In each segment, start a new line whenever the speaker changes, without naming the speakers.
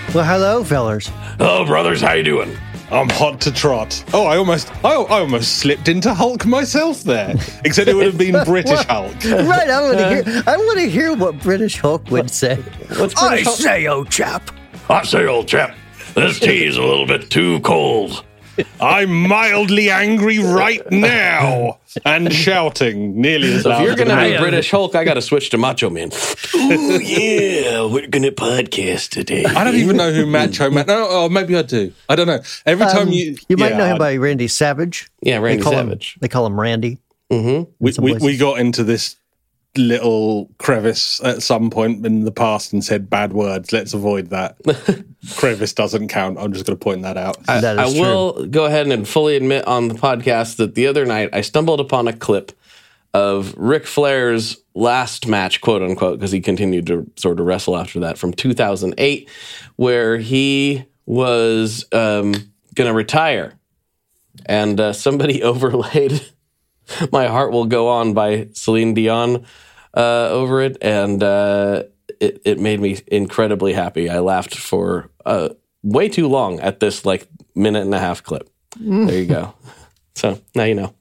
Well, hello, fellers.
Hello, brothers. How you doing?
I'm hot to trot. Oh, I almost slipped into Hulk myself there. Except it would have been British Hulk.
Right, I want to hear what British Hulk would say.
What's British Hulk?
Say, old chap.
I say, old chap, this tea is a little bit too cold.
I'm mildly angry right now and shouting nearly as
So
loud.
if you're going to
as
be British Hulk, I got to switch to Macho Man. Ooh, yeah, we're going to podcast today.
I don't even know who Macho Man. No, oh, maybe I do. I don't know. Every time
You might know him by Randy Savage.
Yeah, Randy
they
Savage.
They call him Randy.
Mm-hmm.
We got into this little crevice at some point in the past and said bad words. Let's avoid that. Crevice doesn't count. I'm just going to point that out.
That
I
is
will go ahead and fully admit on the podcast that the other night I stumbled upon a clip of Ric Flair's last match, quote unquote, because he continued to sort of wrestle after that, from 2008, where he was going to retire. And somebody overlaid My Heart Will Go On by Celine Dion over it, and it made me incredibly happy. I laughed for way too long at this minute and a half clip. There you go. So now you know.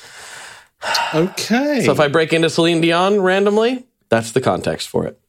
Okay.
So if I break into Celine Dion randomly, that's the context for it.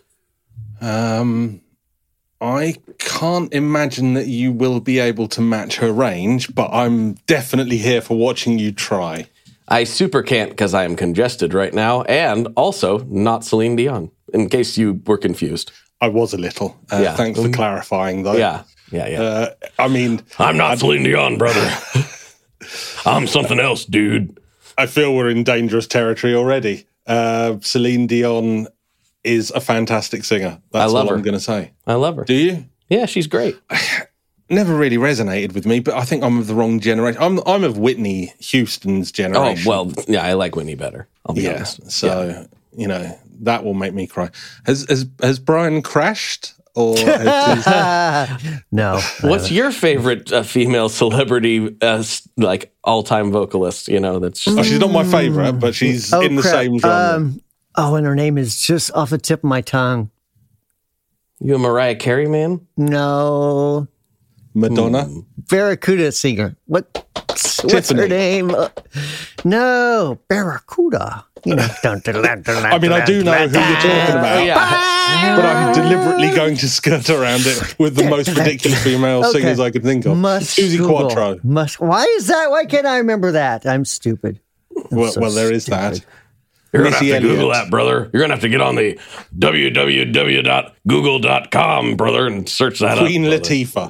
I can't imagine that you will be able to match her range, but I'm definitely here for watching you try.
I super can't because I am congested right now, and also not Celine Dion, in case you were confused.
I was a little. Thanks for clarifying, though.
Yeah.
I mean...
I'm not Celine Dion, brother. I'm something else, dude.
I feel we're in dangerous territory already. Celine Dion is a fantastic singer. That's all I'm going to say.
I love her.
Do you?
Yeah, she's great.
Never really resonated with me, but I think I'm of the wrong generation. I'm of Whitney Houston's generation.
Oh, well, yeah, I like Whitney better. I'll be honest.
So, that will make me cry. Has Brian crashed? Or has
No.
What's your favorite female celebrity, all-time vocalist? That's just...
she's not my favorite, but she's in the same genre.
And her name is just off the tip of my tongue.
You a Mariah Carey man?
No.
Madonna?
Barracuda singer. What's her name? No, Barracuda.
I mean, I do know who you're talking about, but I'm deliberately going to skirt around it with the most ridiculous female singers I could think of. Susie Quattro.
Why is that? Why can't I remember that? I'm stupid.
Well, there is that.
You're going to have to Google that, brother. You're going to have to get on the www.google.com, brother, and search that
Queen
up.
Latifah.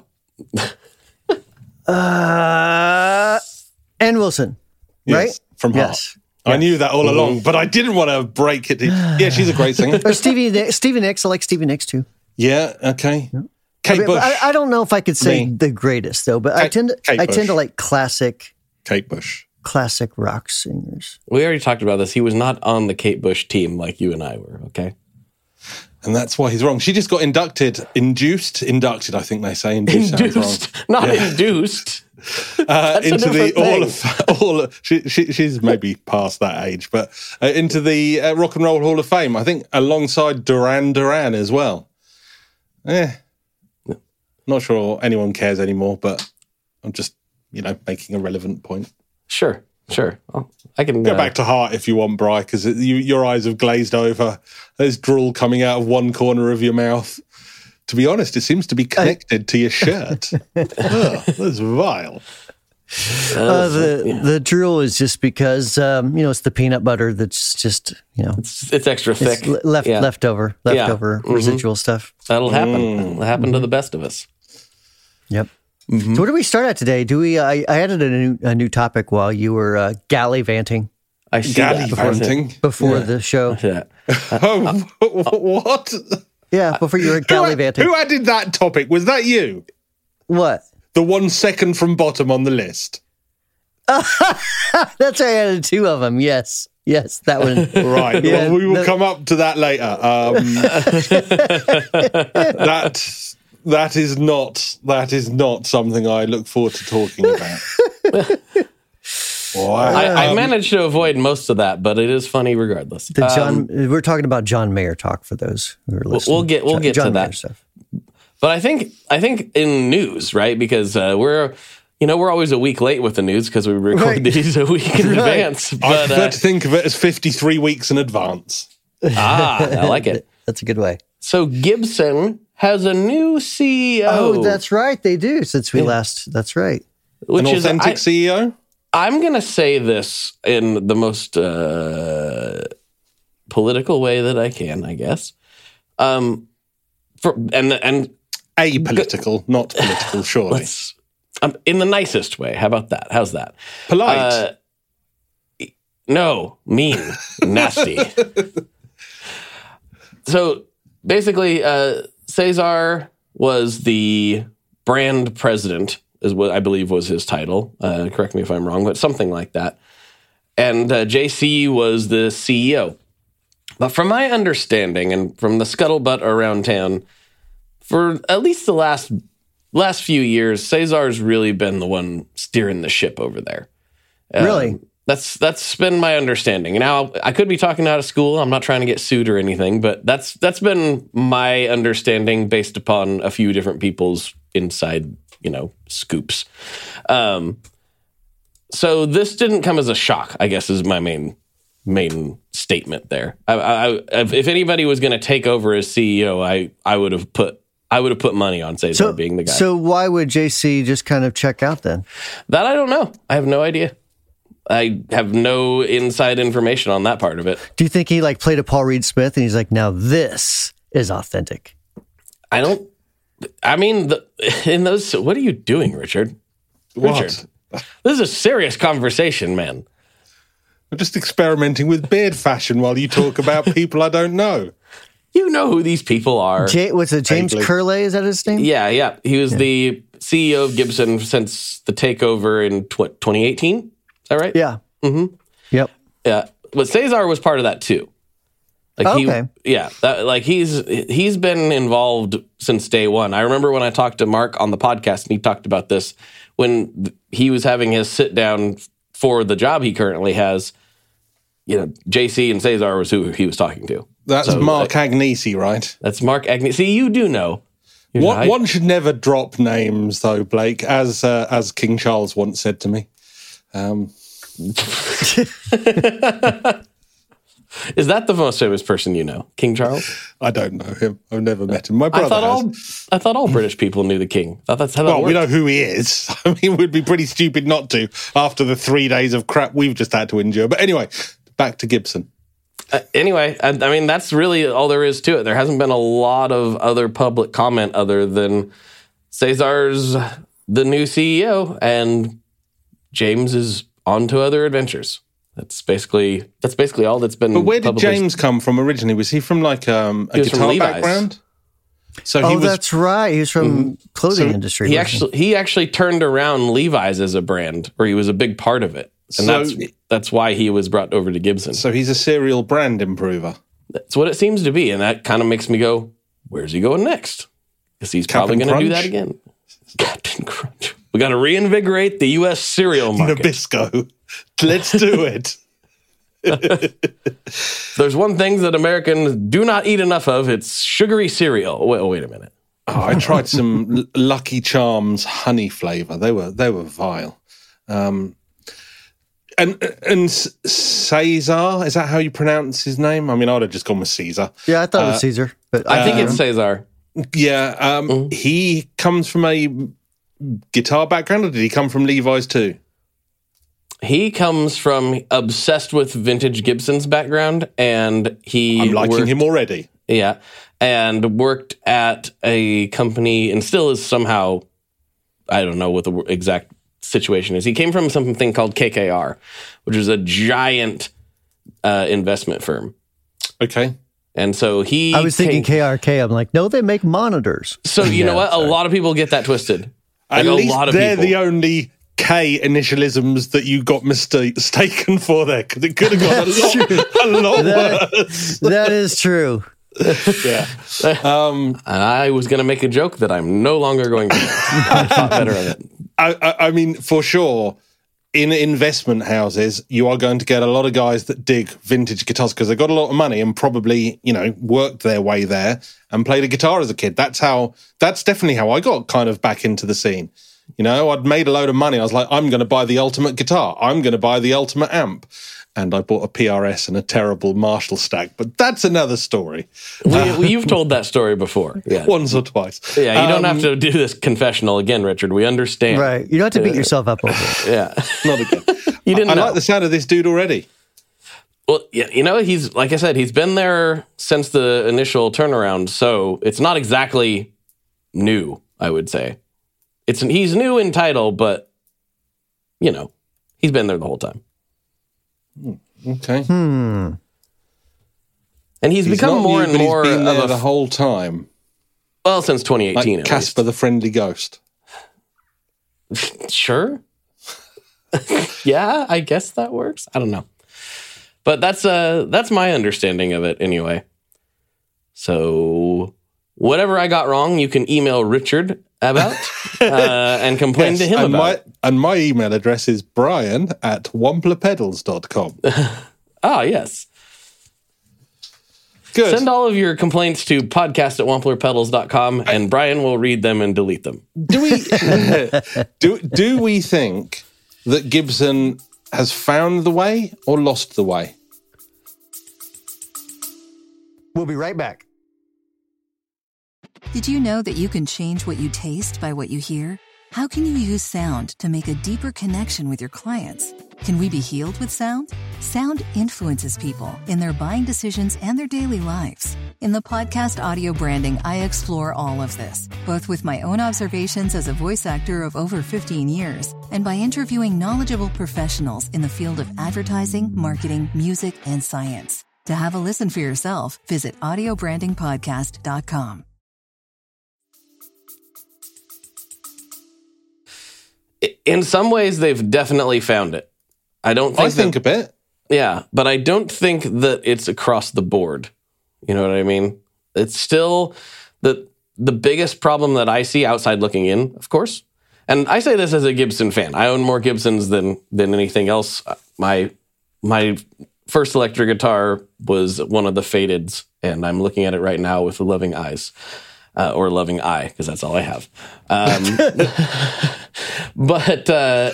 Ann Wilson, right?
Yes, from Heart.
Yes.
I knew that all along, but I didn't want to break it. Yeah, she's a great singer.
Or Stevie Nicks. I like Stevie Nicks too.
Yeah, okay. Yeah. Kate Bush.
I don't know if I could say the greatest though, but I tend to like classic
Kate Bush.
Classic rock singers.
We already talked about this. He was not on the Kate Bush team like you and I were, okay?
And that's why he's wrong. She just got inducted, I think they say.
Induced, not induced.
Into the she's maybe past that age, but into the Rock and Roll Hall of Fame, I think, alongside Duran Duran as well. Not sure anyone cares anymore, but I'm just, making a relevant point.
Sure. Oh, I can
go back to Heart if you want, Bri, because your eyes have glazed over. There's drool coming out of one corner of your mouth. To be honest, it seems to be connected to your shirt. That's vile.
The drool is just because it's the peanut butter that's just
it's extra thick,
leftover residual stuff.
That'll happen. It'll happen to the best of us.
Yep. Mm-hmm. So what do we start at today? Do we? I added a new topic while you were gallivanting.
I see gallivanting
before the show.
Yeah.
What?
Yeah, before you were gallivanting.
Who added that topic? Was that you?
What?
The one second from bottom on the list.
That's why I added two of them. Yes, that one.
Right. Yeah, well, we will come up to that later. That is not something I look forward to talking about.
Wow. I managed to avoid most of that, but it is funny regardless.
We're talking about John Mayer talk for those who are listening.
We'll get to that. Stuff. But I think in news, right? Because we're always a week late with the news because we record these a week in advance. But,
I prefer to think of it as 53 weeks in advance.
I like it.
That's a good way.
So Gibson has a new CEO.
Oh, that's right. They do since we last. That's right.
An authentic CEO?
I'm going to say this in the most political way that I can, I guess.
Apolitical, not political, surely.
In the nicest way. How about that? How's that?
Polite.
No, mean, nasty. So basically, Cesar was the brand president, is what I believe was his title. Correct me if I'm wrong, but something like that. And JC was the CEO. But from my understanding and from the scuttlebutt around town, for at least the last few years, Cesar's really been the one steering the ship over there.
Really?
That's been my understanding. Now, I could be talking out of school. I'm not trying to get sued or anything, but that's been my understanding based upon a few different people's inside, scoops. So this didn't come as a shock, I guess, is my main statement there. If anybody was going to take over as CEO, I would have put money on Cesar being the guy.
So why would JC just kind of check out then?
That I don't know. I have no idea. I have no inside information on that part of it.
Do you think he played a Paul Reed Smith and he's like, now this is authentic?
What are you doing, Richard?
What?
Richard, this is a serious conversation, man.
We're just experimenting with beard fashion while you talk about people I don't know.
You know who these people are.
What's it, James Curley? Is that his name?
Yeah. He was the CEO of Gibson since the takeover in 2018. Is that right?
Yeah.
Mm-hmm.
Yep.
Yeah. But Cesar was part of that too.
Okay.
He's been involved since day one. I remember when I talked to Mark on the podcast and he talked about this when he was having his sit down for the job he currently has. JC and Cesar was who he was talking to.
That's Mark Agnesi, right?
That's Mark Agnesi. See, you do know.
One should never drop names, though, Blake, as King Charles once said to me.
Is that the most famous person you know, King Charles?
I don't know him. I've never met him. My brother
I thought all British people knew the king. I thought that's how that worked.
We know who he is. I mean, it would be pretty stupid not to after the 3 days of crap we've just had to endure. But anyway, back to Gibson.
That's really all there is to it. There hasn't been a lot of other public comment other than Cesar's the new CEO and James is on to other adventures. That's basically all that's been.
But where did James come from originally? Was he from a guitar background? So
that's right. He was from clothing industry.
He actually turned around Levi's as a brand, or he was a big part of it, and that's why he was brought over to Gibson.
So he's a serial brand improver.
That's what it seems to be, and that kind of makes me go, "Where's he going next?" Because he's probably going to do that again. Captain Crunch. We got to reinvigorate the U.S. cereal market.
Nabisco. Let's do it.
There's one thing that Americans do not eat enough of. It's sugary cereal. Wait a minute.
I tried some Lucky Charms honey flavor. They were vile. And Cesar, is that how you pronounce his name? I mean, I'd have just gone with Caesar.
Yeah, I thought it was Caesar, but
I think it's Cesar.
Yeah, he comes from a guitar background, or did he come from Levi's too?
He comes from obsessed with vintage Gibson's background, and
I'm liking him already.
Yeah, and worked at a company, and still is somehow, I don't know what the exact situation is. He came from something called KKR, which is a giant investment firm.
Okay.
And so
I was thinking KRK. I'm like, no, they make monitors.
So you know what? Sorry. A lot of people get that twisted.
At least they're the only K initialisms that you got mistaken for there, because it could have got a lot worse.
That is true.
Yeah.
And I was going to make a joke that I'm no longer going to. I thought better of it.
I mean, for sure, in investment houses, you are going to get a lot of guys that dig vintage guitars because they've got a lot of money and probably, worked their way there and played a guitar as a kid. That's definitely how I got kind of back into the scene. I'd made a load of money. I was like, I'm going to buy the ultimate guitar. I'm going to buy the ultimate amp. And I bought a PRS and a terrible Marshall stack, but that's another story.
You've told that story before. Yeah.
Once or twice.
Yeah, you don't have to do this confessional again, Richard. We understand.
Right. You don't have to beat yourself up over it.
Yeah.
Not again.
You didn't
I
know.
like the sound of this dude already.
Well, yeah, he's, like I said, he's been there since the initial turnaround, so it's not exactly new, I would say. He's new in title, but, he's been there the whole time.
Okay.
And he's become more and more
he's been there
of
the whole time.
Well, since 2018,
like Casper the Friendly Ghost.
Sure. Yeah, I guess that works. I don't know. But that's my understanding of it anyway. So whatever I got wrong, you can email Richard about and complain to him about.
And my email address is brian@wamplerpedals.com.
Ah, yes.
Good.
Send all of your complaints to podcast@wamplerpedals.com and Brian will read them and delete them.
Do we think that Gibson has found the way or lost the way?
We'll be right back.
Did you know that you can change what you taste by what you hear? How can you use sound to make a deeper connection with your clients? Can we be healed with sound? Sound influences people in their buying decisions and their daily lives. In the podcast Audio Branding, I explore all of this, both with my own observations as a voice actor of over 15 years and by interviewing knowledgeable professionals in the field of advertising, marketing, music, and science. To have a listen for yourself, visit audiobrandingpodcast.com.
In some ways, they've definitely found it. I think
a bit.
Yeah, but I don't think that it's across the board. You know what I mean? It's still the biggest problem that I see outside looking in, of course. And I say this as a Gibson fan. I own more Gibsons than anything else. My first electric guitar was one of the Fadeds, and I'm looking at it right now with loving eyes. Or loving eye, because that's all I have. But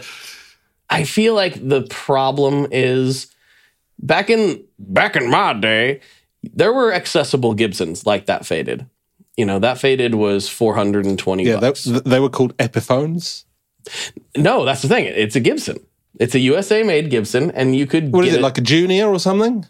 I feel like the problem is back in my day, there were accessible Gibsons like that Faded. That Faded was $420.
Bucks. They were called Epiphones.
No, that's the thing. It's a Gibson. It's a USA-made Gibson, and you could.
What is it, like a Junior or something?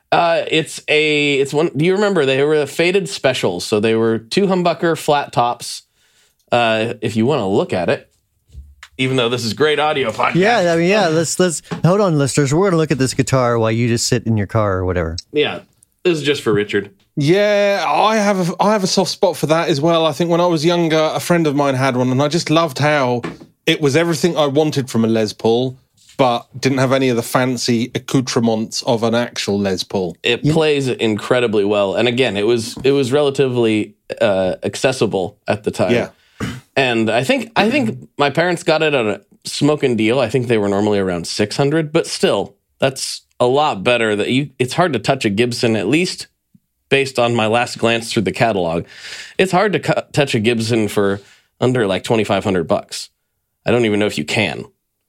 It's one. Do you remember they were Faded specials? So they were 2 humbucker flat tops. If you want to look at it, even though this is great audio podcast.
Yeah, let's hold on, listeners. We're gonna look at this guitar while you just sit in your car or whatever.
Yeah, this is just for Richard.
Yeah, I have a soft spot for that as well. I think when I was younger, a friend of mine had one, and I just loved how it was everything I wanted from a Les Paul, but didn't have any of the fancy accoutrements of an actual Les Paul.
It plays incredibly well, and again, it was relatively accessible at the time. Yeah, and I think my parents got it at a smoking deal. I think they were normally around $600, but still, that's a lot better. It's hard to touch a Gibson, at least based on my last glance through the catalog. It's hard to touch a Gibson for under like $2,500. I don't even know if you can.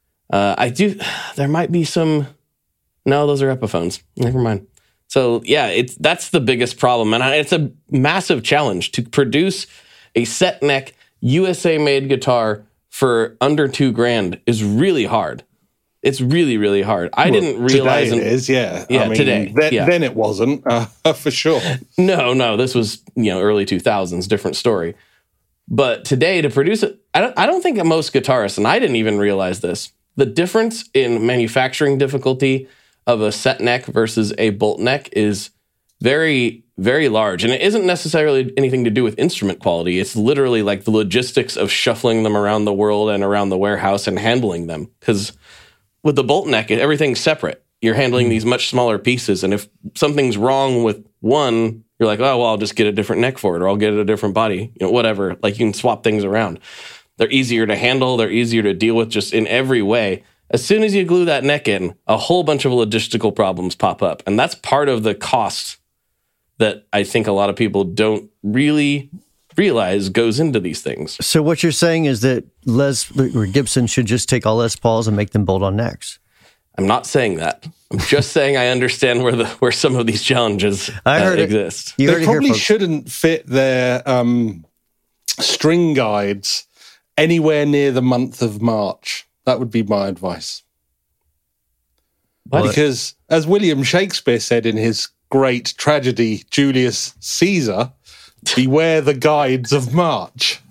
There might be some. No, those are Epiphones. Never mind. So yeah, that's the biggest problem, and it's a massive challenge to produce a set neck USA made guitar for under $2,000 is really hard. It's really, really hard. I didn't realize
today it is. Yeah,
yeah. Today,
then it wasn't for sure.
No, this was early 2000s, different story. But today to produce it, I don't think most guitarists, and I didn't even realize this. The difference in manufacturing difficulty of a set neck versus a bolt neck is very, very large. And it isn't necessarily anything to do with instrument quality. It's literally like the logistics of shuffling them around the world and around the warehouse and handling them. Because with the bolt neck, everything's separate. You're handling these much smaller pieces. And if something's wrong with one, you're like, oh, well, I'll just get a different neck for it, or I'll get a different body, whatever. Like you can swap things around. They're easier to handle. They're easier to deal with just in every way. As soon as you glue that neck in, a whole bunch of logistical problems pop up. And that's part of the cost that I think a lot of people don't really realize goes into these things.
So what you're saying is that Gibson should just take all Les Pauls and make them bolt-on necks.
I'm not saying that. I'm just saying I understand where some of these challenges exist.
They probably shouldn't fit their string guides anywhere near the month of March. That would be my advice.
What?
Because, as William Shakespeare said in his great tragedy, Julius Caesar, beware the guides of March.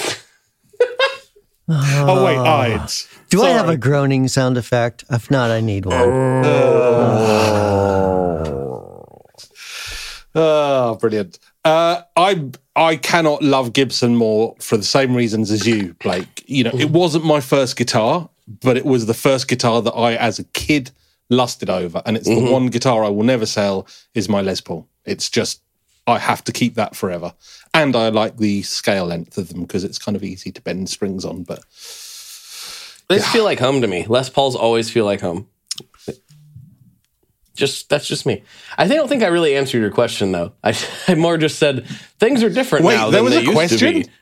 Oh, wait, Ides.
Do I have a groaning sound effect? If not, I need one.
Oh, brilliant. I cannot love Gibson more for the same reasons as you, Blake. You know, it wasn't my first guitar, but it was the first guitar that I, as a kid, lusted over. And it's the one guitar I will never sell is my Les Paul. It's just, I have to keep that forever. And I like the scale length of them because it's kind of easy to bend strings on. But
they just feel like home to me. Les Pauls always feel like home. That's just me. I don't think I really answered your question, though. I more just said things are different now than they used to be.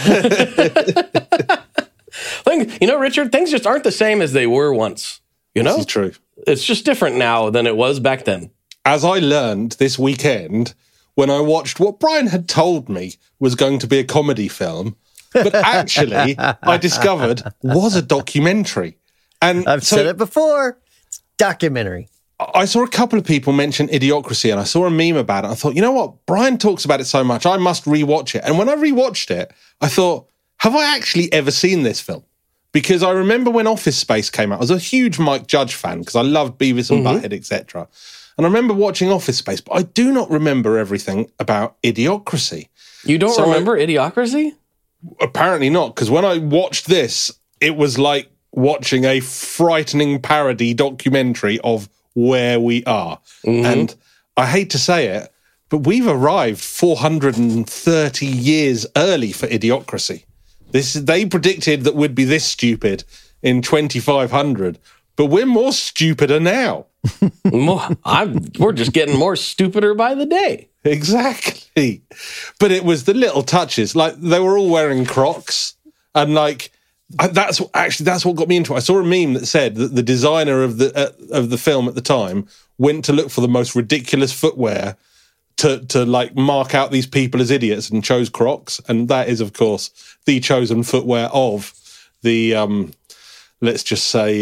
Richard, things just aren't the same as they were once. You know,
this is true.
It's just different now than it was back then.
As I learned this weekend when I watched what Brian had told me was going to be a comedy film, but actually I discovered was a documentary. And
I've said it before. It's documentary.
I saw a couple of people mention Idiocracy, and I saw a meme about it. I thought, you know what? Brian talks about it so much, I must rewatch it. And when I rewatched it, I thought, have I actually ever seen this film? Because I remember when Office Space came out, I was a huge Mike Judge fan because I loved Beavis and Butthead, etc. And I remember watching Office Space, but I do not remember everything about Idiocracy.
You don't remember Idiocracy?
Apparently not, because when I watched this, it was like watching a frightening parody documentary of where we are. And I hate to say it, but we've arrived 430 years early for Idiocracy. They predicted that we'd be this stupid in 2500, but we're more stupider now.
We're just getting more stupider by the day.
Exactly. But it was the little touches. Like, they were all wearing Crocs, and like, that's what got me into it. I saw a meme that said that the designer of the film at the time went to look for the most ridiculous footwear to like mark out these people as idiots and chose Crocs, and that is, of course, the chosen footwear of the let's just say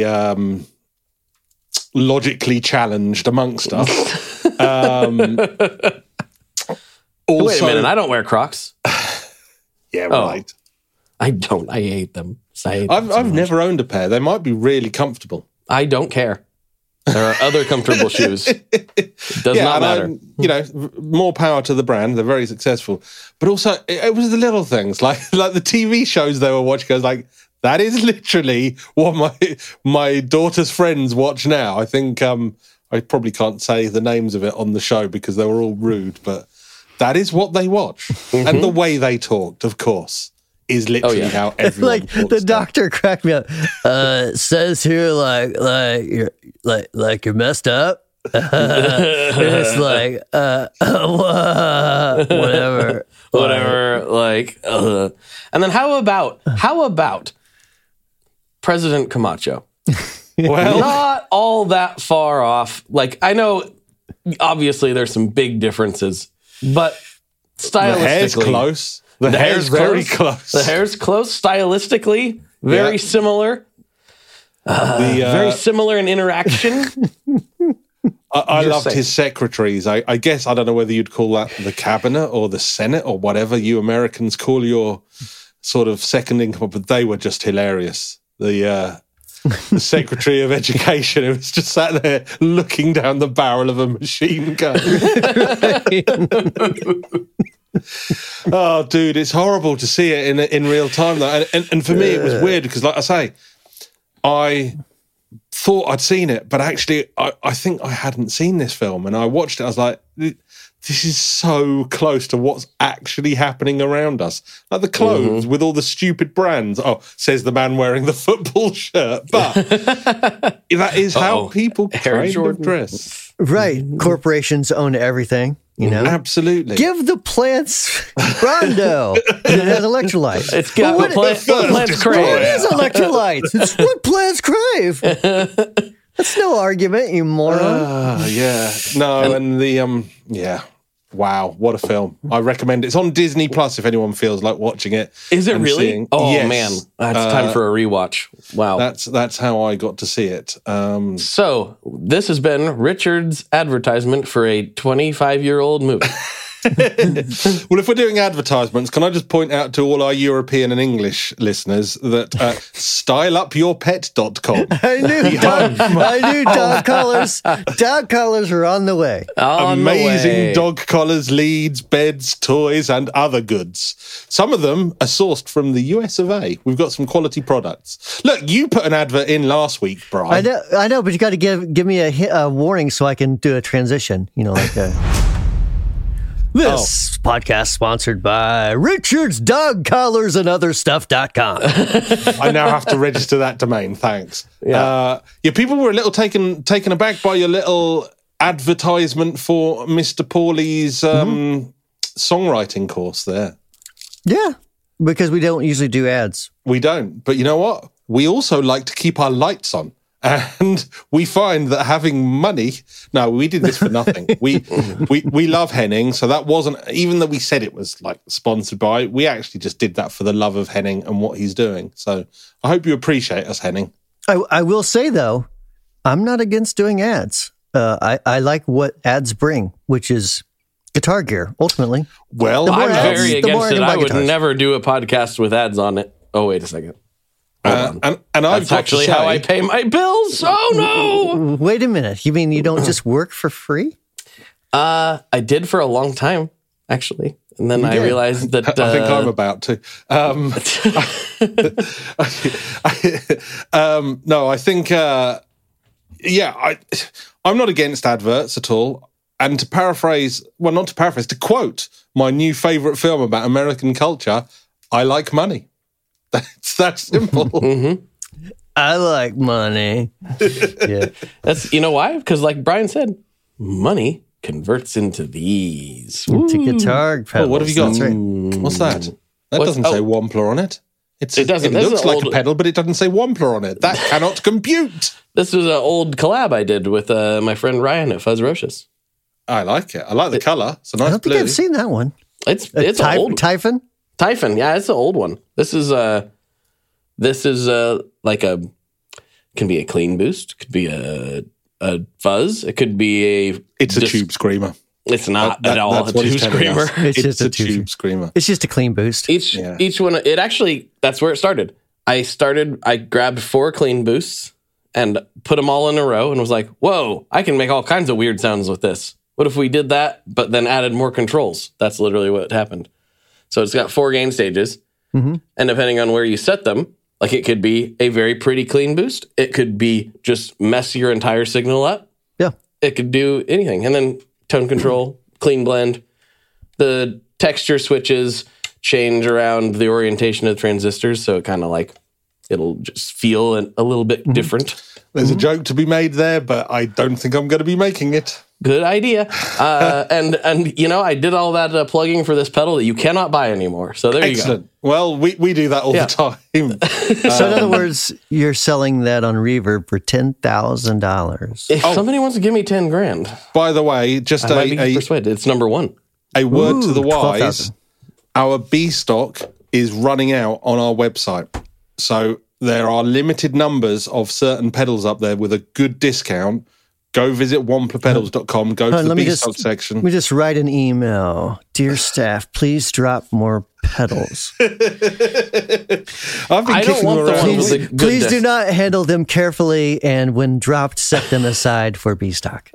logically challenged amongst us.
Also, wait a minute, I don't wear Crocs.
Yeah, right.
I don't. I hate them.
I've never owned a pair. They might be really comfortable.
I don't care. There are other comfortable shoes. It does not matter.
More power to the brand. They're very successful. But also, it was the little things, like the TV shows they were watching. I was like, that is literally what my daughter's friends watch now. I think I probably can't say the names of it on the show because they were all rude, but that is what they watch. And the way they talked, of course, is literally how everyone
like
talks.
The doctor cracked me up. Says here like you're messed up. It's like whatever.
Like, and then how about President Camacho?
Well,
not all that far off. Like, I know, obviously, there's some big differences, but stylistically,
the hair's close. The hair's very close.
The hair's close. Stylistically, very similar. Very similar in interaction.
I loved his secretaries. I guess, I don't know whether you'd call that the cabinet or the Senate or whatever you Americans call your sort of second in command, but they were just hilarious. The Secretary of Education, who was just sat there looking down the barrel of a machine gun. Oh, dude, it's horrible to see it in real time, though. And for me, it was weird because, like I say, thought I'd seen it, but actually I think I hadn't seen this film. And I watched it, I was like, this is so close to what's actually happening around us. Like the clothes with all the stupid brands. Oh, says the man wearing the football shirt. But that is how people kind of dress.
Right. Corporations own everything, you know?
Absolutely.
Give the plants Rondo. It has electrolytes.
It's got what plants crave.
It is electrolytes. It's what plants crave. That's no argument, you moron.
Yeah. No, and the, wow, what a film. I recommend it. It's on Disney Plus if anyone feels like watching it.
Is it really?
Yes.
Man, that's time for a rewatch. Wow.
That's how I got to see it.
So, this has been Richard's advertisement for a 25-year-old movie.
Well, if we're doing advertisements, can I just point out to all our European and English listeners that styleupyourpet.com.
I knew dog collars. Dog collars are on the way.
Amazing dog collars, leads, beds, toys, and other goods. Some of them are sourced from the US of A. We've got some quality products. Look, you put an advert in last week, Brian.
I know, but you got to give me a warning so I can do a transition. You know, like a... This podcast sponsored by Richard's Dog Collars and Other Stuff.com.
I now have to register that domain. Thanks.
Yeah.
People were a little taken aback by your little advertisement for Mr. Pauly's songwriting course there.
Yeah, because we don't usually do ads.
We don't. But you know what? We also like to keep our lights on. And we find that having money... No, we did this for nothing. we love Henning, so that wasn't... Even though we said it was like sponsored by, we actually just did that for the love of Henning and what he's doing. So I hope you appreciate us, Henning.
I will say, though, I'm not against doing ads. I like what ads bring, which is guitar gear, ultimately.
Well,
I'm
ads,
very against it. I would
guitars.
never do a podcast with ads on it. Oh, wait a second.
and I've
That's
got
actually
to say,
how I pay my bills. Oh, no!
Wait a minute. You mean you don't just work for free?
I did for a long time, actually. And then I
did?
realized that...
I think I'm about to. No, I think... I'm not against adverts at all. And to paraphrase... Well, not to paraphrase, to quote my new favourite film about American culture, I like money. It's that simple.
I like money.
Yeah. That's, you know why? Because like Brian said, money converts into these.
Into guitar pedals.
Oh, what have you got?
That's right.
What's that? That doesn't say Wampler on it. It
doesn't.
It
This is
looks
an
like a
old-
pedal, but it doesn't say Wampler on it. That cannot compute.
This was an old collab I did with my friend Ryan at Fuzzrocious.
I like it. I like the colour. It's a nice
I don't
blue.
think I've seen that one.
It's an old
Typhon?
Typhon. Yeah, it's an old one. This is like can be a clean boost, could be a fuzz, it could be
It's a tube screamer.
It's not at all a
That's what
tube
he's telling
screamer.
us.
It's
It's
just a
a tube screamer.
It's just a clean boost.
Each one, it actually, that's where it started. I grabbed 4 clean boosts and put them all in a row and was like, whoa, I can make all kinds of weird sounds with this. What if we did that, but then added more controls? That's literally what happened. So it's got 4 gain stages. And depending on where you set them, like it could be a very pretty clean boost. It could be just mess your entire signal up.
Yeah.
It could do anything. And then tone control, clean blend. The texture switches change around the orientation of the transistors. So it kind of like, it'll just feel a little bit different.
There's a joke to be made there, but I don't think I'm going to be making it.
Good idea. And you know, I did all that plugging for this pedal that you cannot buy anymore. So there
Excellent.
you go.
Well, we do that all the time.
So in other words, you're selling that on Reverb for $10,000.
If somebody wants to give me 10 grand,
By the way, just
I might be
a
persuaded. It's number 1.
word to the
Ooh,
wise.
12,000.
Our B stock is running out on our website. So there are limited numbers of certain pedals up there with a good discount. go visit wamplerpedals.com, go to the B-Stock section.
Let me just write an email. Dear staff, please drop more pedals.
I've been kicking them around.
Please do not handle them carefully, and when dropped, set them aside for B-Stock.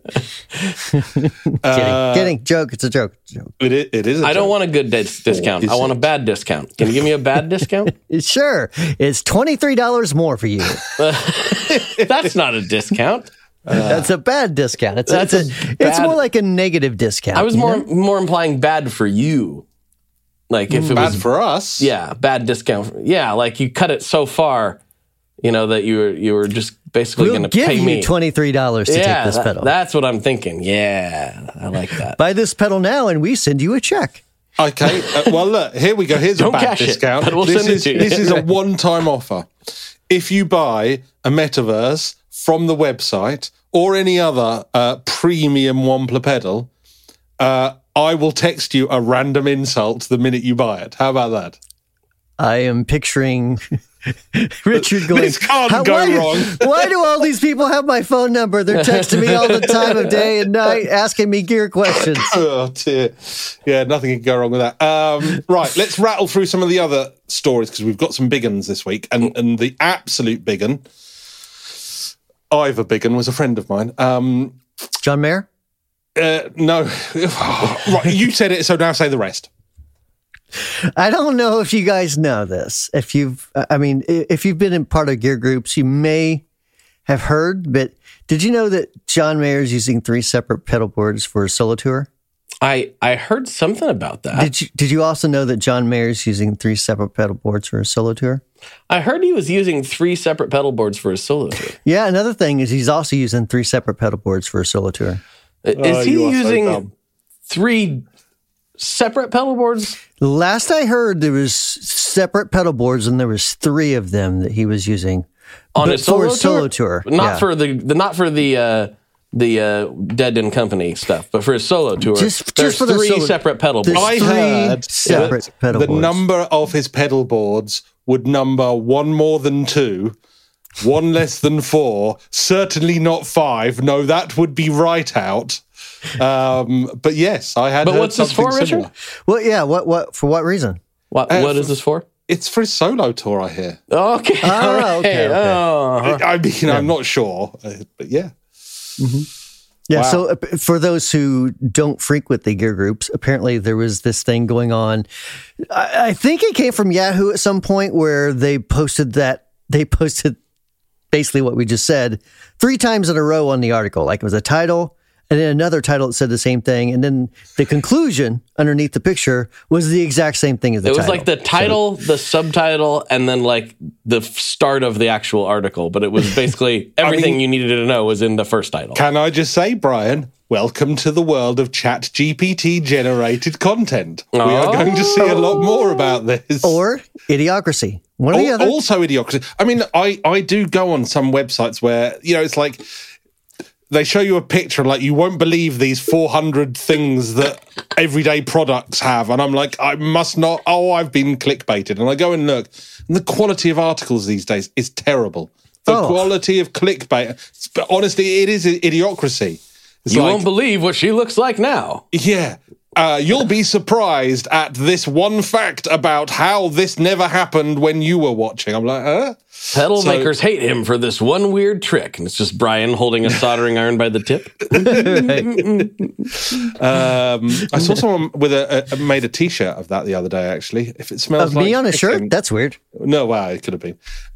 Kidding. Joke. It's a joke.
It is a joke.
I don't want a good discount. I want a bad discount. Can you give me a bad discount?
Sure. It's $23 more for you.
That's not a discount.
That's a bad discount. It's more like a negative discount.
I was more implying bad for you. Like if it
bad
was
for us.
Yeah, bad discount. Yeah, like you cut it so far, that you were just basically going to pay me.
We'll give you $23 to take this pedal.
That's what I'm thinking. Yeah, I like that.
Buy this pedal now, and we send you a check.
Okay. Well, look, here we go. Here's a bad discount.
But we'll send it to you.
This is a one-time offer. If you buy a Metaverse from the website or any other premium Wampler pedal, I will text you a random insult the minute you buy it. How about that?
I am picturing Richard going,
this can't go wrong.
Why do all these people have my phone number? They're texting me all the time of day and night, asking me gear questions.
Oh, dear. Yeah, nothing can go wrong with that. Right, let's rattle through some of the other stories because we've got some big uns this week. And the absolute big un, Ivor Biggin, was a friend of mine.
John Mayer?
No. Right, you said it, so now say the rest.
I don't know if you guys know this. If you've been in part of gear groups, you may have heard, but did you know that John Mayer is using 3 separate pedal boards for a solo tour?
I heard something about that.
Did you also know that John Mayer is using 3 separate pedal boards for a solo tour?
I heard he was using 3 separate pedal boards for a solo tour.
Yeah, another thing is he's also using 3 separate pedal boards for a solo tour.
Is he using 3 separate pedal boards?
Last I heard, there was separate pedal boards, and there was 3 of them that he was using
on his solo
tour.
Not for the Dead and Company stuff, but for his solo tour. There's for 3 separate pedal boards.
I heard the number of his pedal boards would number 1 more than 2. 1 less than 4, certainly not 5. No, that would be right out. But yes, I had.
But
heard
what's this for, Richard?
Similar.
Well, yeah. What for? What reason?
What is this for?
It's for his solo tour, I hear.
Okay.
Okay.
I mean, I'm not sure, but yeah.
Mm-hmm. Yeah.
Wow.
So for those who don't frequent the gear groups, apparently there was this thing going on. I think it came from Yahoo at some point where they posted basically what we just said 3 times in a row on the article. Like it was a title and then another title that said the same thing. And then the conclusion underneath the picture was the exact same thing as the title.
It was like the title, the subtitle, and then like the start of the actual article. But it was basically everything you needed to know was in the first title.
Can I just say, Brian, welcome to the world of ChatGPT generated content. We are going to see a lot more about this.
Or Idiocracy. One or the other.
Also Idiocracy. I mean, I do go on some websites where, it's like they show you a picture and like, you won't believe these 400 things that everyday products have. And I'm like, I must not. Oh, I've been clickbaited. And I go and look. And the quality of articles these days is terrible. The quality of clickbait. But honestly, it is Idiocracy.
You won't believe what she looks like now.
Yeah. You'll be surprised at this one fact about how this never happened when you were watching. I'm like, huh?
Pedal makers hate him for this one weird trick. And it's just Brian holding a soldering iron by the tip.
I saw someone with made a T-shirt of that the other day, actually. If it smells like
me on a shirt? That's weird.
No, well, it could have been.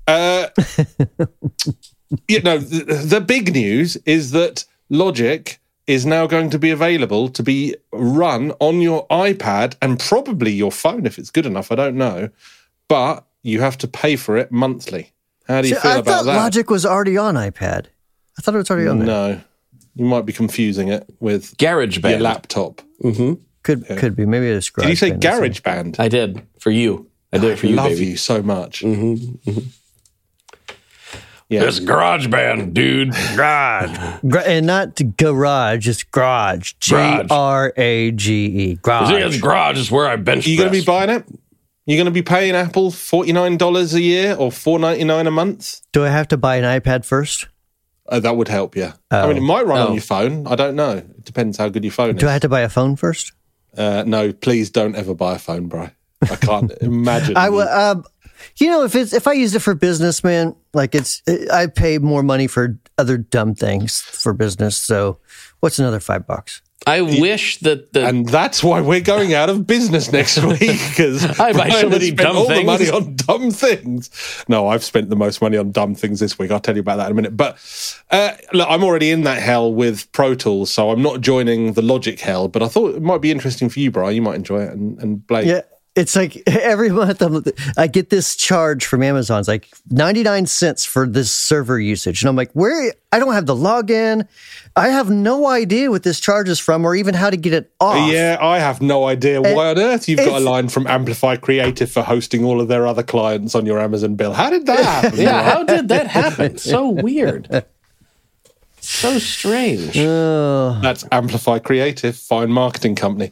The big news is that Logic is now going to be available to be run on your iPad and probably your phone if it's good enough. I don't know. But you have to pay for it monthly. How do you feel about that?
I thought Logic was already on iPad. I thought it was already on there.
No. You might be confusing it with
GarageBand.
Your laptop.
Mm-hmm.
Could be. Maybe it's GarageBand.
Did you say GarageBand?
I did. For you. I did it for you, baby.
I love you so much.
Mm-hmm. Mm-hmm.
Yeah.
It's GarageBand, dude. Garage.
And not garage, it's garage. Garage. Garage.
Garage is where I bench press.
Are you going to be buying it? You're going to be paying Apple $49 a year or $4.99 a month?
Do I have to buy an iPad first?
That would help, yeah. I mean, it might run on your phone. I don't know. It depends how good your phone is.
Do I have to buy a phone first?
No, please don't ever buy a phone, bro. I can't imagine.
If I used it for business, man, like I pay more money for other dumb things for business. So what's another $5?
I wish that
and that's why we're going out of business next week, because
I buy so many dumb
all
things.
the money on dumb things. No, I've spent the most money on dumb things this week. I'll tell you about that in a minute. But look, I'm already in that hell with Pro Tools, so I'm not joining the Logic hell. But I thought it might be interesting for you, Brian. You might enjoy it, and Blake.
Yeah. It's like every month I get this charge from Amazon. It's like 99 cents for this server usage. And I'm like, I don't have the login. I have no idea what this charge is from or even how to get it off.
Yeah, I have no idea why on earth you've got a line from Amplify Creative for hosting all of their other clients on your Amazon bill. How did that happen?
Yeah, how did that happen? So weird. So strange.
That's Amplify Creative, fine marketing company.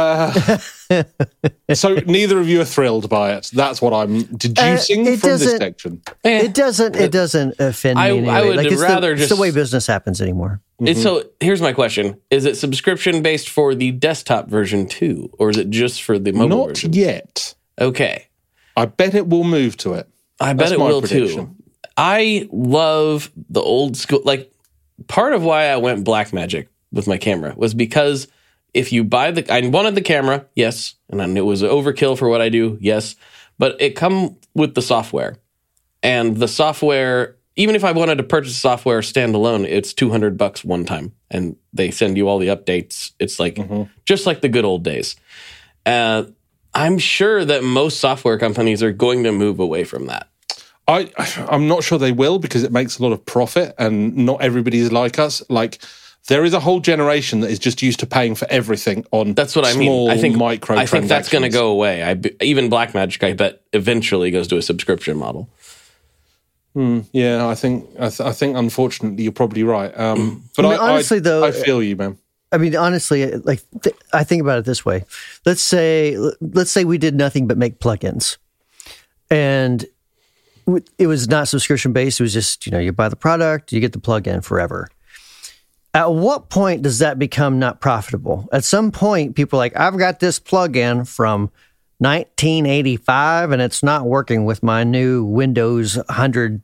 So neither of you are thrilled by it. That's what I'm deducing from this section.
It doesn't offend me anyway.
I would rather
it's the way business happens anymore.
So here's my question. Is it subscription-based for the desktop version too? Or is it just for the mobile version?
Not yet.
Okay.
I bet it will move to it.
I bet it will too. I love the old school, like, part of why I went Blackmagic with my camera was because if you buy I wanted the camera, yes, and it was overkill for what I do, yes, but it come with the software. And the software, even if I wanted to purchase software standalone, it's $200 one time, and they send you all the updates. It's like just like the good old days. I'm sure that most software companies are going to move away from that.
I'm not sure they will, because it makes a lot of profit, and not everybody is like us. Like, there is a whole generation that is just used to paying for everything on
that's what
small,
I mean.
micro.
I think that's going to go away. Even Blackmagic, I bet, eventually goes to a subscription model.
Yeah, I think unfortunately you're probably right. But
honestly, though,
I feel you, man.
I mean, honestly, like I think about it this way. Let's say we did nothing but make plugins, and it was not subscription based. It was just, you buy the product, you get the plugin forever. At what point does that become not profitable? At some point, people are like, I've got this plugin from 1985 and it's not working with my new Windows 100,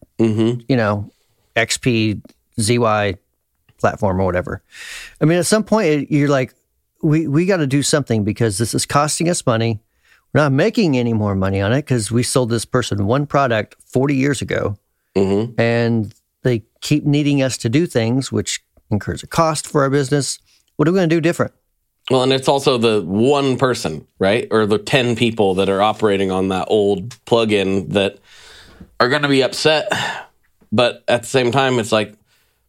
XP ZY platform or whatever. I mean, at some point, you're like, we got to do something because this is costing us money. We're not making any more money on it because we sold this person one product 40 years ago, and they keep needing us to do things, which incurs a cost for our business. What are we going to do different?
Well, and it's also the one person, right? Or the 10 people that are operating on that old plugin that are going to be upset. But at the same time, it's like,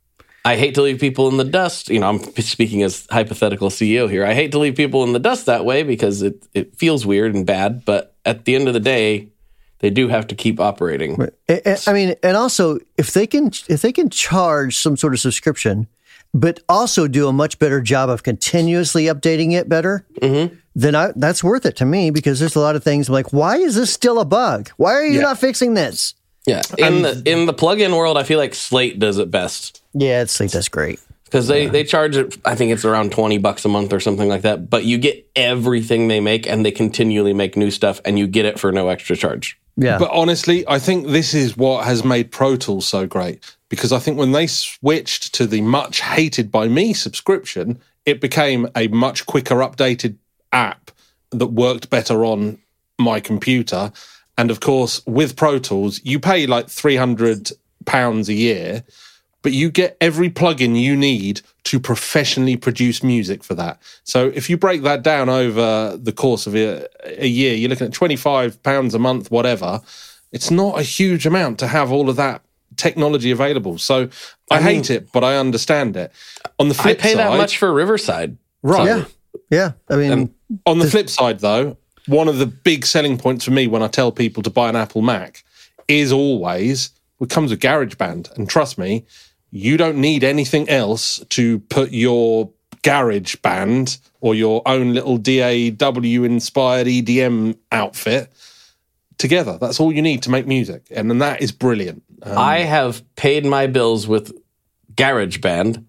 I hate to leave people in the dust. I'm speaking as hypothetical CEO here. I hate to leave people in the dust that way because it feels weird and bad. But at the end of the day, they do have to keep operating.
Right. I mean, and also if they can charge some sort of subscription, but also do a much better job of continuously updating it better, then that's worth it to me, because there's a lot of things like, why is this still a bug? Why are you not fixing this?
Yeah, in the plugin world, I feel like Slate does it best.
Yeah, Slate does great.
Because they charge it, I think it's around $20 a month or something like that, but you get everything they make, and they continually make new stuff, and you get it for no extra charge.
Yeah.
But honestly, I think this is what has made Pro Tools so great, because I think when they switched to the much hated by me subscription, it became a much quicker updated app that worked better on my computer. And of course, with Pro Tools, you pay like £300 a year, but you get every plugin you need to professionally produce music for that. So if you break that down over the course of a year, you're looking at £25 a month, whatever. It's not a huge amount to have all of that technology available. So I hate it, but I understand it. On the flip side,
I pay that much for Riverside.
Right.
Yeah. I mean,
on the flip side, though, one of the big selling points for me when I tell people to buy an Apple Mac is always, it comes with GarageBand. And trust me, you don't need anything else to put your GarageBand or your own little DAW-inspired EDM outfit together. That's all you need to make music. And then that is brilliant.
I have paid my bills with GarageBand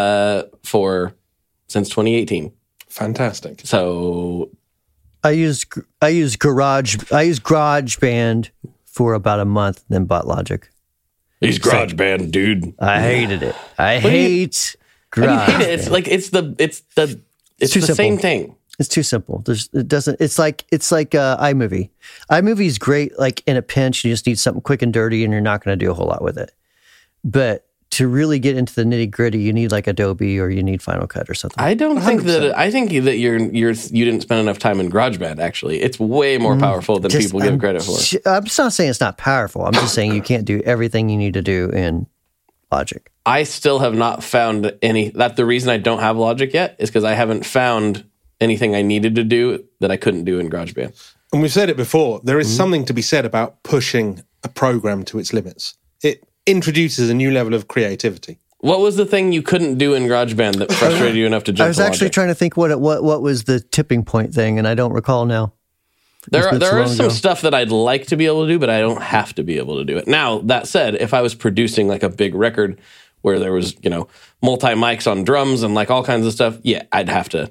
since 2018.
Fantastic.
So
I used GarageBand for about a month, then bought Logic.
he's GarageBand, dude.
I hated it. I hate
How do you hate it?
GarageBand.
It's the
too simple.
same thing.
It's too simple. It's like iMovie. iMovie is great. Like in a pinch, you just need something quick and dirty, and you're not going to do a whole lot with it. But to really get into the nitty gritty, you need like Adobe or you need Final Cut or something.
I don't think
100%.
that. I think that you didn't spend enough time in GarageBand. Actually, it's way more powerful than people give credit for.
I'm just not saying it's not powerful. I'm just saying you can't do everything you need to do in Logic.
I still have not found any. That's the reason I don't have Logic yet, is because I haven't found anything I needed to do that I couldn't do in GarageBand.
And we've said it before, there is something to be said about pushing a program to its limits. It introduces a new level of creativity.
What was the thing you couldn't do in GarageBand that frustrated you enough to jump
I was
to
actually
Logic?
trying to think what was the tipping point thing, and I don't recall now.
There
been so
are
long
some
ago.
stuff that I'd like to be able to do, but I don't have to be able to do it. Now, that said, if I was producing like a big record where there was, multi mics on drums and like all kinds of stuff, yeah, I'd have to.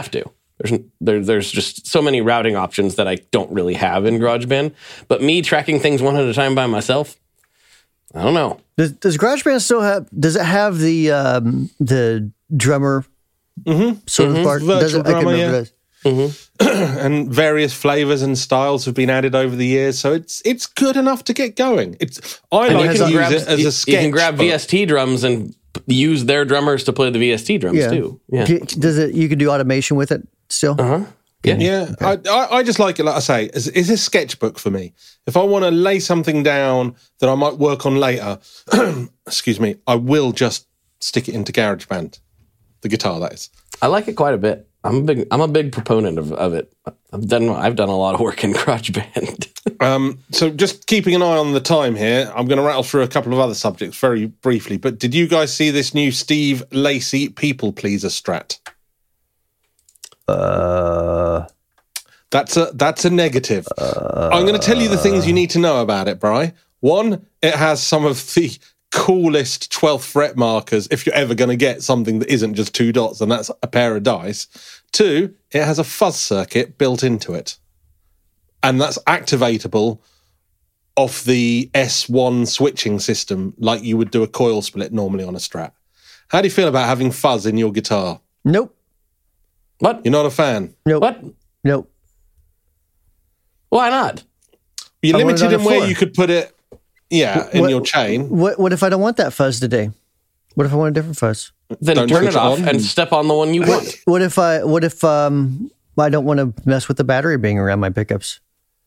There's just so many routing options that I don't really have in GarageBand. But me tracking things one at a time by myself, I don't know.
Does GarageBand still have? Does it have the drummer sort of part?
Virtual
Does it? I can
drummer,
remember
yeah.
that.
And various flavors and styles have been added over the years, so it's good enough to get going. I
And
like to use it as a sketch.
You can grab VST drums and use their drummers to play the VST drums
Yeah.
too. Yeah.
Does it? You can do automation with it still.
Yeah, I just like it. Like I say, it's a sketchbook for me. If I want to lay something down that I might work on later, excuse me, I will just stick it into GarageBand, the guitar that is.
I like it quite a bit. I'm a big proponent of it. I've done a lot of work in GarageBand.
So just keeping an eye on the time here, I'm going to rattle through a couple of other subjects very briefly. But did you guys see this new Steve Lacy People Pleaser Strat? That's a negative. I'm going to tell you the things you need to know about it, Bri. One, it has some of the coolest 12th fret markers if you're ever going to get something that isn't just two dots, and that's a pair of dice. Two, it has a fuzz circuit built into it, and that's activatable off the S1 switching system like you would do a coil split normally on a Strat. How do you feel about having fuzz in your guitar?
Nope.
What?
You're not a fan?
Nope.
What?
Nope.
Why not?
You're
I want it
limited
on
in
a
where
floor.
you could put it, in your chain.
What if I don't want that fuzz today? What if I want a different fuzz?
Then
Don't
turn
switch
it
it
off
on.
and step on the one you want.
What if I don't want to mess with the battery being around my pickups?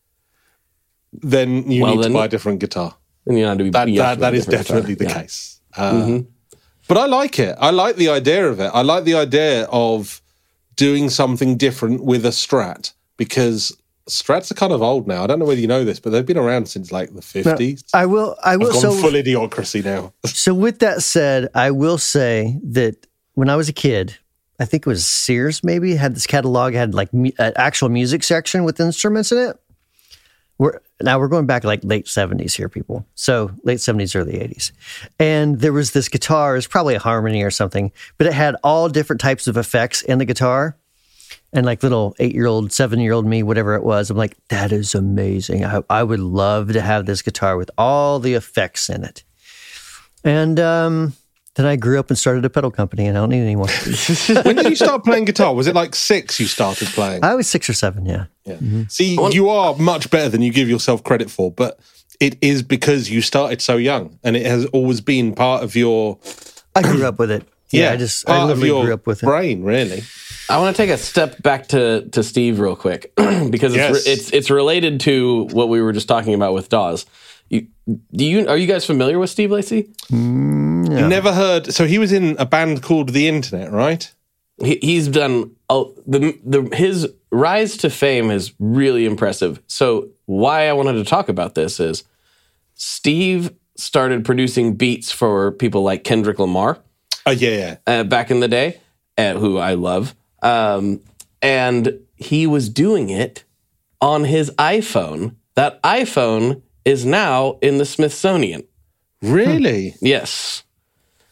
Then you
Well,
need to
then-
buy a different guitar.
And you know,
That is definitely the case. But I like it. I like the idea of it. I like the idea of doing something different with a Strat, because Strats are kind of old now. I don't know whether you know this, but they've been around since like the 50s.
I will.
I've gone
So,
full idiocracy now.
so with that said, I will say that when I was a kid, I think it was Sears maybe had this catalog, had like an actual music section with instruments in it. We're going back like late 70s here, people. So late 70s, early 80s. And there was this guitar, it's probably a harmony or something, but it had all different types of effects in the guitar. And like little 8-year-old, 7-year-old me, whatever it was, I'm like, that is amazing. I would love to have this guitar with all the effects in it. And then I grew up and started a pedal company, and I don't need any more.
When did you start playing guitar? Was it like 6 you started playing?
I was 6 or 7, yeah.
Yeah. See, you are much better than you give yourself credit for, but it is because you started so young, and it has always been part of your
I grew up with it. Yeah, I
part of
literally
your
grew up with it.
brain, really.
I want to take a step back to Steve real quick because
Yes.
it's related to what we were just talking about with Dawes. Are you guys familiar with Steve Lacy?
Never heard. So he was in a band called The Internet, right?
He's done his rise to fame is really impressive. So why I wanted to talk about this is Steve started producing beats for people like Kendrick Lamar.
Oh, yeah.
Back in the day, who I love. And he was doing it on his iPhone. That iPhone is now in the Smithsonian.
Really?
Yes.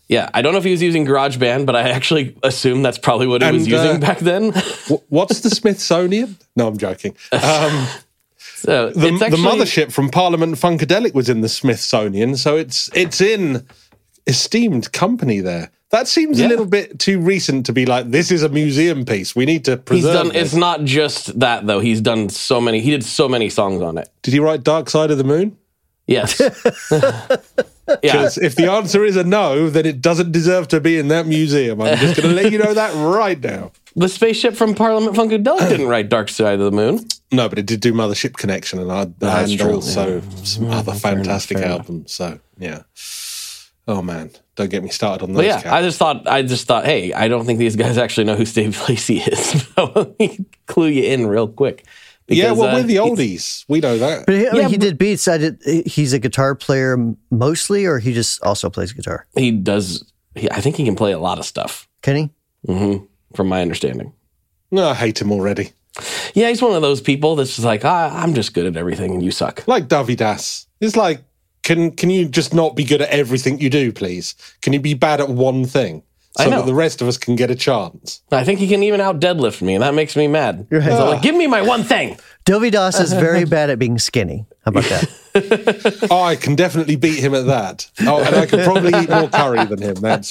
Yeah, I don't know if he was using GarageBand, but I actually assume that's probably what he was using back then.
What's the Smithsonian? No, I'm joking.
So
the mothership from Parliament Funkadelic was in the Smithsonian, so it's in esteemed company there. That seems a little bit too recent to be like, this is a museum piece. We need to preserve it.
It's not just that, though. He did so many songs on it.
Did he write Dark Side of the Moon?
Yes.
Because if the answer is a no, then it doesn't deserve to be in that museum. I'm just going to let you know that right now.
The spaceship from Parliament Funkadelic didn't write Dark Side of the Moon.
No, but it did do Mothership Connection, and also some other fantastic albums. So, yeah. Oh, man. Don't get me started on those.
But I just thought, hey, I don't think these guys actually know who Steve Lacy is. Let me clue you in real quick.
Because, we're the oldies. We know that.
But he did beats. He's a guitar player mostly, or he just also plays guitar?
He does. I think he can play a lot of stuff.
Can he?
Mm-hmm. From my understanding.
No, I hate him already.
Yeah, he's one of those people that's just like, I'm just good at everything and you suck.
Like Davi Das. It's like, can you just not be good at everything you do, please? Can you be bad at one thing so that the rest of us can get a chance?
I think he can even out deadlift me, and that makes me mad.
Right.
So like, give me my one thing.
Davi Das is very bad at being skinny. How about that?
I can definitely beat him at that. Oh, and I could probably eat more curry than him. That's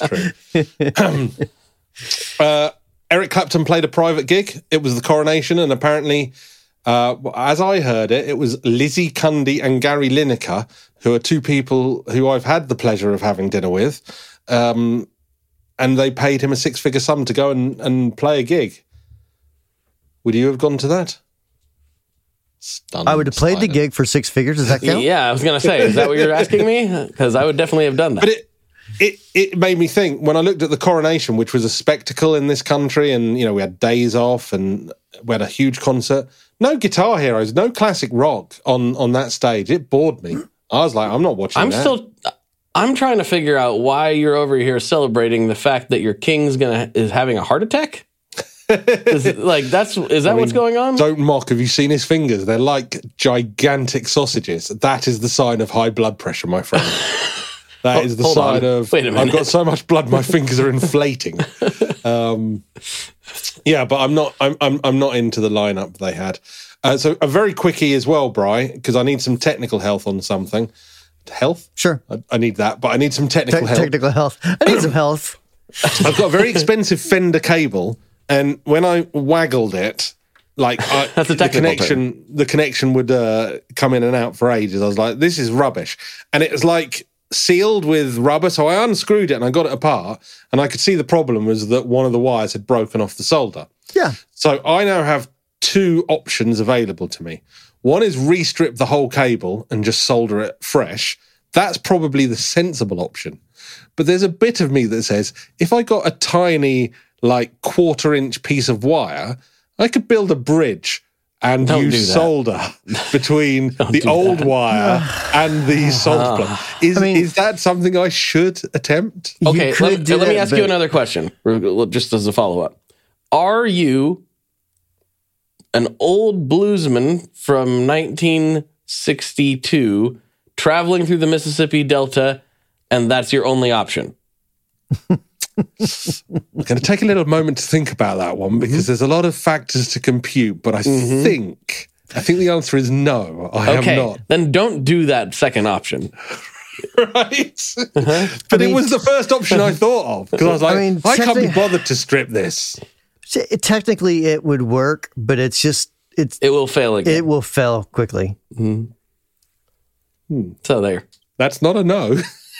true. Eric Clapton played a private gig. It was the coronation, and apparently, as I heard it, it was Lizzie Cundy and Gary Lineker, who are two people who I've had the pleasure of having dinner with, and they paid him a six-figure sum to go and play a gig. Would you have gone to that?
I would have played the gig for six figures. Does that count?
Yeah, I was going to say, is that what you're asking me? Because I would definitely have done that.
But it made me think, when I looked at the coronation, which was a spectacle in this country, and we had days off and we had a huge concert. No guitar heroes, no classic rock on that stage. It bored me. I was like, I'm not watching that.
I'm trying to figure out why you're over here celebrating the fact that your king's is having a heart attack. Is that what's going on?
Don't mock. Have you seen his fingers? They're like gigantic sausages. That is the sign of high blood pressure, my friend. That is the sign of, wait a minute, I've got so much blood, my fingers are inflating. Yeah, but I'm not into the lineup they had. So a very quickie as well, Bri, because I need some technical health on something. Health?
Sure.
I need that, but I need some technical health.
Technical health. I need some health.
I've got a very expensive Fender cable, and when I waggled it, like the connection would come in and out for ages. I was like, this is rubbish. And it was like sealed with rubber, so I unscrewed it and I got it apart, and I could see the problem was that one of the wires had broken off the solder.
Yeah.
So I now have two options available to me. One is restrip the whole cable and just solder it fresh. That's probably the sensible option. But there's a bit of me that says, if I got a tiny, like, 1/4-inch piece of wire, I could build a bridge and use solder between the old wire and the solder plug. Is that something I should attempt?
Okay, let me ask you another question, just as a follow-up. Are you an old bluesman from 1962 traveling through the Mississippi Delta, and that's your only option?
I'm going to take a little moment to think about that one, because there's a lot of factors to compute, but I think the answer is no, I am not.
Then don't do that second option.
Right? But it was the first option I thought of, because I was like, I can't be bothered to strip this.
Technically, it would work, but it
will fail again.
It will fail quickly.
So there.
That's not a no.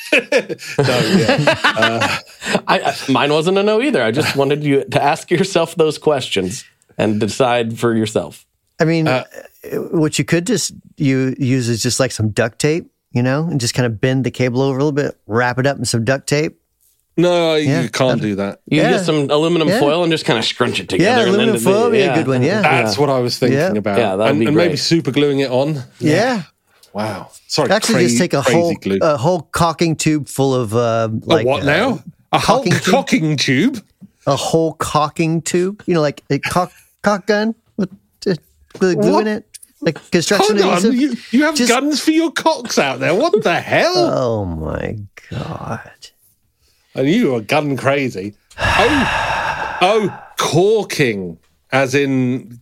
Mine wasn't a no either. I just wanted you to ask yourself those questions and decide for yourself.
I mean, what you could just use is just like some duct tape, and just kind of bend the cable over a little bit, wrap it up in some duct tape.
No, you can't do that.
You get some aluminum foil and just kind of scrunch it together.
Yeah, aluminum foil would be a good one,
That's what I was thinking about.
Yeah, that'd be great.
Maybe super gluing it on.
Yeah.
Wow. Sorry,
actually, just take a whole caulking tube full of
now? A whole caulking tube?
A whole caulking tube? Like a caulk gun with glue in it? Like construction adhesive?
You have guns for your cocks out there. What the hell?
Oh, my God.
I knew you were gun crazy. Oh, corking, as in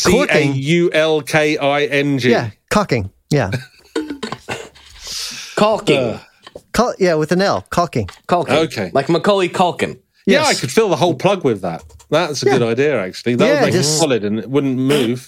Caulking.
Yeah, caulking. Yeah.
Caulking.
With an L. Caulking.
Caulking.
Okay.
Like Macaulay Culkin.
Yeah,
Yes.
I could fill the whole plug with that. That's a good idea, actually. That would make it solid and it wouldn't move.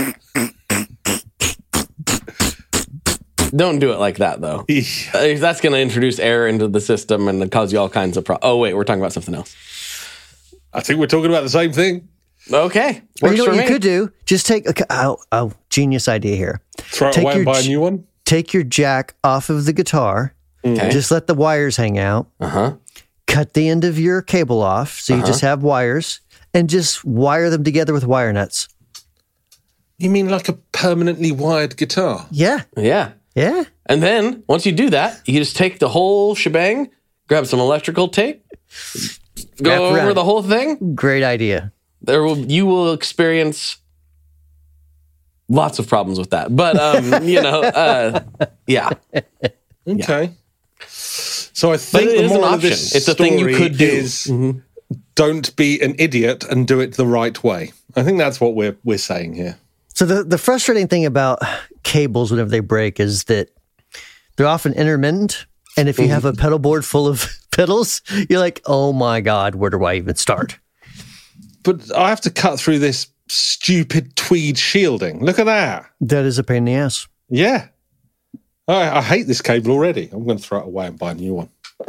Don't do it like that, though. That's going to introduce air into the system and cause you all kinds of problems. Oh, wait, we're talking about something else.
I think we're talking about the same thing.
Okay.
Or
Works
you know
for
what
me.
you could do? Just take genius idea here.
Throw it away and buy a new one?
Take your jack off of the guitar.
Okay.
Just let the wires hang out.
Uh-huh.
Cut the end of your cable off so you just have wires and just wire them together with wire nuts.
You mean like a permanently wired guitar?
Yeah.
Yeah.
Yeah.
And then, once you do that, you just take the whole shebang, grab some electrical tape, go
Wrap
over
around.
the whole thing.
Great idea.
You will experience lots of problems with that. But, yeah.
Okay. So I
But
think
it
the
is an
moral of
option.
this
It's a thing you
story
could do.
is don't be an idiot and do it the right way. I think that's what we're saying here.
So the frustrating thing about cables whenever they break is that they're often intermittent. And if you have a pedal board full of pedals, you're like, oh my God, where do I even start?
But I have to cut through this stupid tweed shielding. Look at that.
That is a pain in the ass.
Yeah. I hate this cable already. I'm going to throw it away and buy a new one.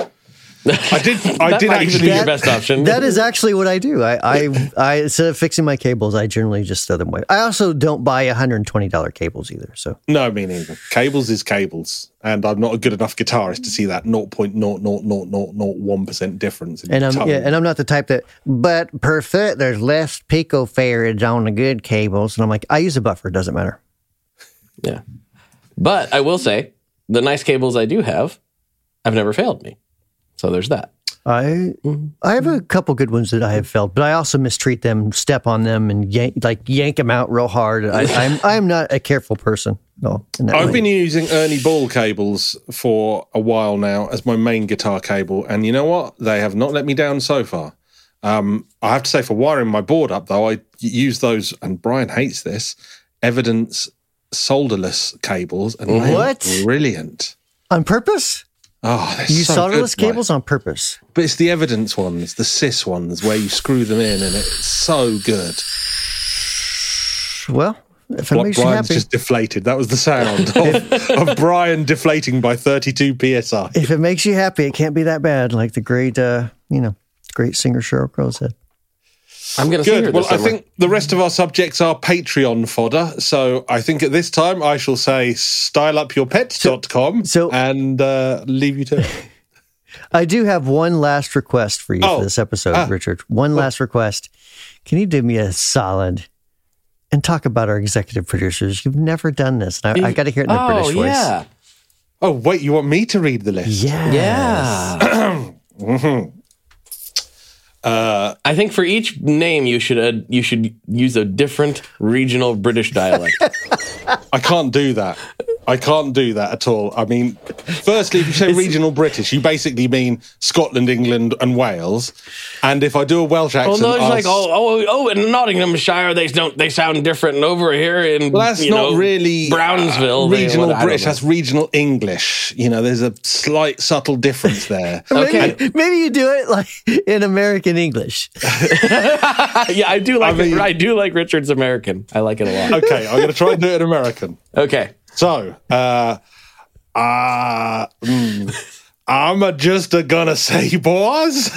I did
Might even
actually.
be your best option.
That is actually what I do. I instead of fixing my cables, I generally just throw them away. I also don't buy $120 cables either. So
No, me neither. Cables is cables. And I'm not a good enough guitarist to see that 0.00001% difference in tone.
and I'm not the type that, but per foot, there's less picofarads on the good cables. And I'm like, I use a buffer. It doesn't matter.
Yeah. But I will say, the nice cables I do have never failed me. So there's that.
I have a couple good ones that I have felt, but I also mistreat them, step on them, and yank them out real hard. I'm not a careful person. No,
I've been using Ernie Ball cables for a while now as my main guitar cable, and you know what? They have not let me down so far. I have to say, for wiring my board up, though, I use those, and Brian hates this, Evidence solderless cables, and they're
What?
brilliant.
On purpose?
Oh, they're
You use
so
solderless
good,
cables on purpose.
But it's the Evidence ones, the Cis ones, where you screw them in, and it's so good.
Well, if it makes you
Brian's
happy.
just deflated. That was the sound of Brian deflating by 32 psi.
If it makes you happy, it can't be that bad. Like the great, great singer Sheryl Crow said.
I'm going to see her
Good. Well,
this
I
summer.
think the rest of our subjects are Patreon fodder. So I think at this time I shall say styleupyourpet.com and leave you to it.
I do have one last request for you for this episode, Richard. One last request. Can you do me a solid and talk about our executive producers? You've never done this. And I got to hear it in a British voice.
Yeah.
Oh, wait, you want me to read the list?
Yes.
Yeah. I think for each name you should use a different regional British dialect.
I can't do that. I can't do that at all. I mean, firstly, if you say regional British, you basically mean Scotland, England, and Wales. And if I do a Welsh accent,
Well, no, it's like in Nottinghamshire they sound different, and over here in
that's not really
Brownsville
regional
I don't
British.
know.
That's regional English. There's a slight subtle difference there.
Okay.
Maybe you do it like in American English.
Yeah, I do like I do like Richard's American. I like it a lot.
Okay, I'm going to try and do it in American.
Okay.
So, I'm just gonna say, boys,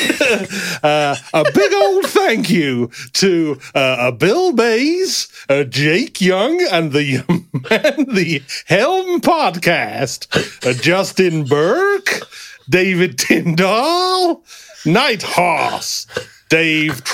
a big old thank you to Bill Bays, Jake Young, and the Helm Podcast, Justin Burke, David Tyndall, Night Horse, Dave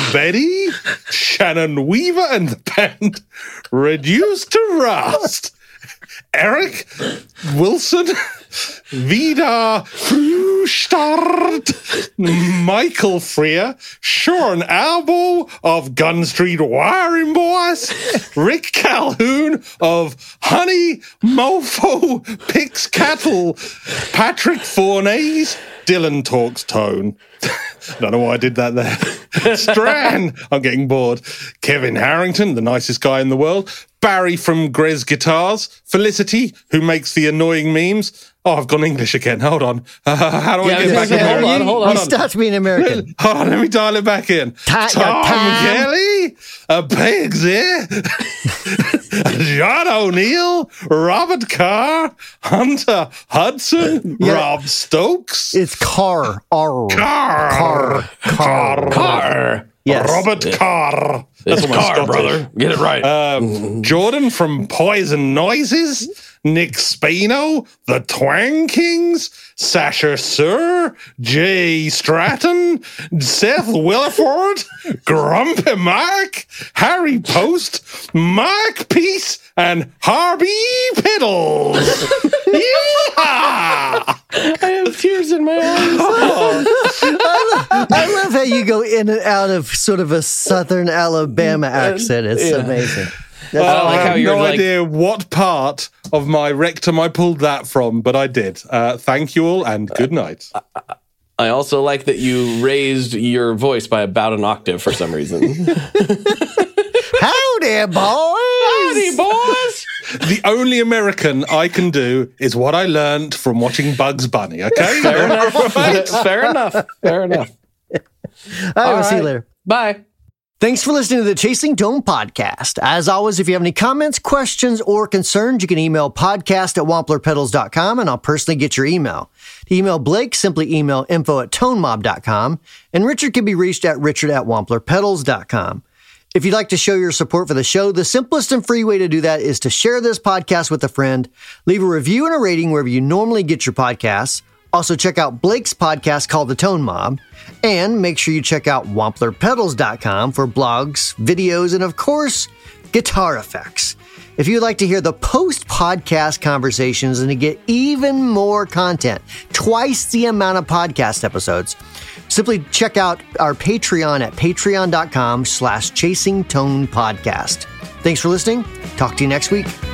Trombetti, Shannon Weaver, and the band Reduced to Rust. Eric Wilson, Vidar Frustard, Michael Freer, Sean Albo of Gun Street Wiring Boys, Rick Calhoun of Honey Mofo Picks Cattle, Patrick Fornays, Dylan Talks Tone. I don't know why I did that there. Stran, I'm getting bored. Kevin Harrington, the nicest guy in the world. Barry from Grez Guitars. Felicity, who makes the annoying memes. Oh, I've gone English again. Hold on. How do I get back in?
Hold on.
You start being American.
Hold on, let me dial it back in. Tom Kelly, Pigs here, John O'Neill, Robert Carr, Hunter Hudson, Rob Stokes.
It's Carr.
Carr.
Yes.
Robert Carr.
It's
That's
Carr, brother. Get it right.
Jordan from Poison Noises, Nick Spino, The Twang Kings, Sasha Sir, Jay Stratton, Seth Williford, Grumpy Mark, Harry Post, Mark Peace, and Harvey Piddles. Yeah!
I have tears in my eyes.
I love how you go in and out of sort of a Southern Alabama accent. It's amazing.
I like
I
how
have
you're
no
like,
idea what part of my rectum I pulled that from, but I did. Thank you all, and good night.
I also like that you raised your voice by about an octave for some reason.
Howdy, boys!
Howdy, boys!
The only American I can do is what I learned from watching Bugs Bunny, okay?
Fair enough. Fair enough. Fair enough.
All right, we'll see you later.
Bye.
Thanks for listening to the Chasing Tone podcast. As always, if you have any comments, questions, or concerns, you can email podcast@wamplerpedals.com and I'll personally get your email. To email Blake, simply email info@tonemob.com, and Richard can be reached at richard@wamplerpedals.com. If you'd like to show your support for the show, the simplest and free way to do that is to share this podcast with a friend, leave a review and a rating wherever you normally get your podcasts. Also, check out Blake's podcast called The Tone Mob, and make sure you check out wamplerpedals.com for blogs, videos, and of course, guitar effects. If you'd like to hear the post-podcast conversations and to get even more content, twice the amount of podcast episodes, simply check out our Patreon at patreon.com/chasingtonepodcast. Thanks for listening. Talk to you next week.